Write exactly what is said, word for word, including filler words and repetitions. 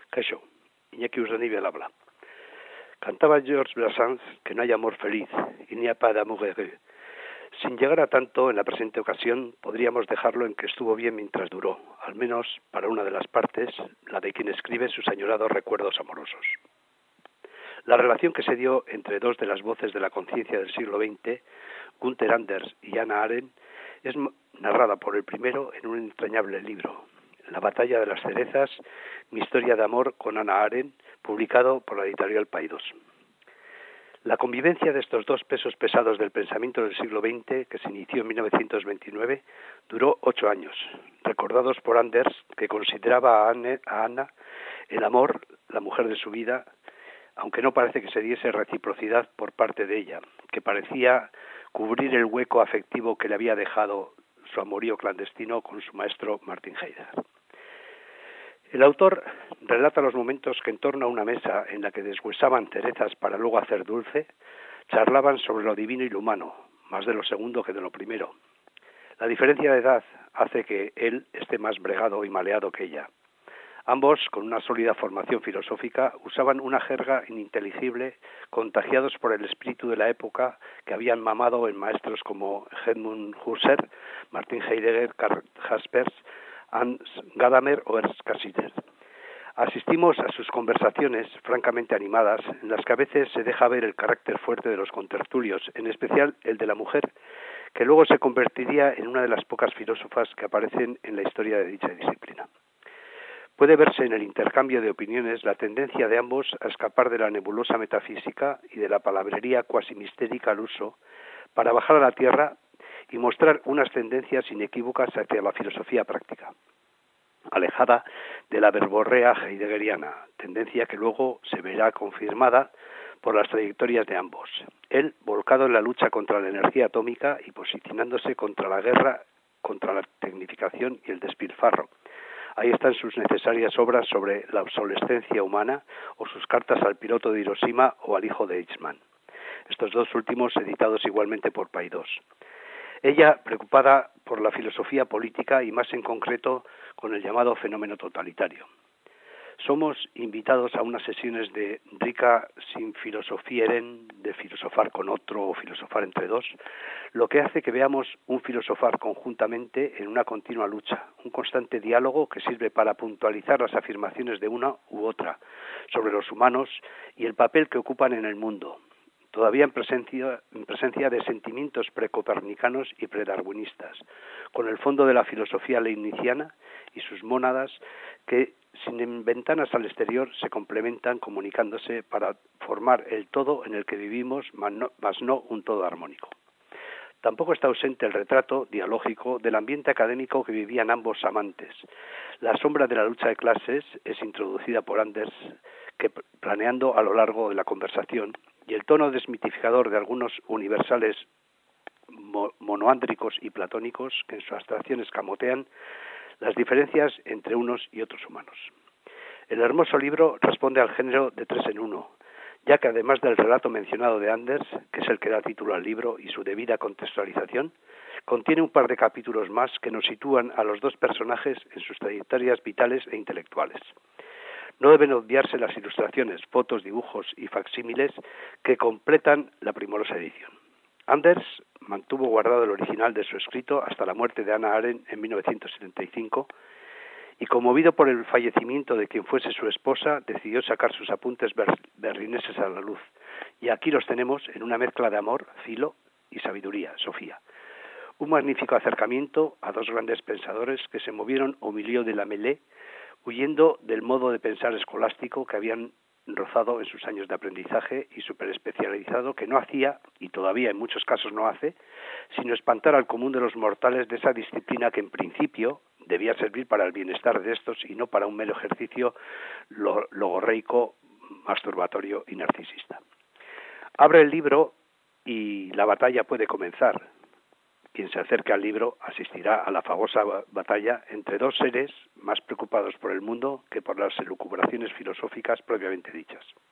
Kaixo, Iñaki Urdanibel habla. Cantaba Georges Brassens que no hay amor feliz, y ni a pas d'amour heureux. Sin llegar a tanto, en la presente ocasión, podríamos dejarlo en que estuvo bien mientras duró, al menos para una de las partes, la de quien escribe sus añorados recuerdos amorosos. La relación que se dio entre dos de las voces de la conciencia del siglo veinte, Günther Anders y Hannah Arendt, es narrada por el primero en un entrañable libro, La batalla de las cerezas, mi historia de amor con Hannah Arendt, publicado por la editorial Paidós. La convivencia de estos dos pesos pesados del pensamiento del siglo veinte, que se inició en mil novecientos veintinueve, duró ocho años, recordados por Anders, que consideraba a, Anne, a Hannah el amor, la mujer de su vida, aunque no parece que se diese reciprocidad por parte de ella, que parecía cubrir el hueco afectivo que le había dejado su amorío clandestino con su maestro Martin Heidegger. El autor relata los momentos que en torno a una mesa en la que deshuesaban cerezas para luego hacer dulce, charlaban sobre lo divino y lo humano, más de lo segundo que de lo primero. La diferencia de edad hace que él esté más bregado y maleado que ella. Ambos, con una sólida formación filosófica, usaban una jerga ininteligible, contagiados por el espíritu de la época que habían mamado en maestros como Edmund Husserl, Martin Heidegger, Karl Jaspers, Hans Gadamer o Ernst Cassirer. Asistimos a sus conversaciones francamente animadas, en las que a veces se deja ver el carácter fuerte de los contertulios, en especial el de la mujer, que luego se convertiría en una de las pocas filósofas que aparecen en la historia de dicha disciplina. Puede verse en el intercambio de opiniones la tendencia de ambos a escapar de la nebulosa metafísica y de la palabrería cuasi mistérica al uso, para bajar a la tierra y mostrar unas tendencias inequívocas hacia la filosofía práctica, alejada de la verborrea heideggeriana, tendencia que luego se verá confirmada por las trayectorias de ambos. Él, volcado en la lucha contra la energía atómica y posicionándose contra la guerra, contra la tecnificación y el despilfarro. Ahí están sus necesarias obras sobre la obsolescencia humana o sus cartas al piloto de Hiroshima o al hijo de Eichmann. Estos dos últimos editados igualmente por Paidós. Ella, preocupada por la filosofía política y más en concreto con el llamado fenómeno totalitario. Somos invitados a unas sesiones de rica sin filosofieren, de filosofar con otro o filosofar entre dos, lo que hace que veamos un filosofar conjuntamente en una continua lucha, un constante diálogo que sirve para puntualizar las afirmaciones de una u otra sobre los humanos y el papel que ocupan en el mundo, todavía en presencia, en presencia de sentimientos precopernicanos y predarwinistas, con el fondo de la filosofía leibniziana y sus mónadas que, sin ventanas al exterior, se complementan comunicándose para formar el todo en el que vivimos, mas no, mas no un todo armónico. Tampoco está ausente el retrato dialógico del ambiente académico que vivían ambos amantes. La sombra de la lucha de clases es introducida por Anders, que planeando a lo largo de la conversación, y el tono desmitificador de algunos universales mo- monoándricos y platónicos que en su abstracción escamotean las diferencias entre unos y otros humanos. El hermoso libro responde al género de tres en uno, ya que además del relato mencionado de Anders, que es el que da título al libro y su debida contextualización, contiene un par de capítulos más que nos sitúan a los dos personajes en sus trayectorias vitales e intelectuales. No deben obviarse las ilustraciones, fotos, dibujos y facsímiles que completan la primorosa edición. Anders mantuvo guardado el original de su escrito hasta la muerte de Hannah Arendt en mil novecientos setenta y cinco y, conmovido por el fallecimiento de quien fuese su esposa, decidió sacar sus apuntes ber- berlineses a la luz. Y aquí los tenemos en una mezcla de amor, filo y sabiduría, Sofía. Un magnífico acercamiento a dos grandes pensadores que se movieron au milieu de la mêlée, huyendo del modo de pensar escolástico que habían rozado en sus años de aprendizaje y superespecializado, que no hacía, y todavía en muchos casos no hace, sino espantar al común de los mortales de esa disciplina que en principio debía servir para el bienestar de estos y no para un mero ejercicio logorreico, masturbatorio y narcisista. Abre el libro y la batalla puede comenzar. Quien se acerque al libro asistirá a la famosa batalla entre dos seres más preocupados por el mundo que por las elucubraciones filosóficas propiamente dichas.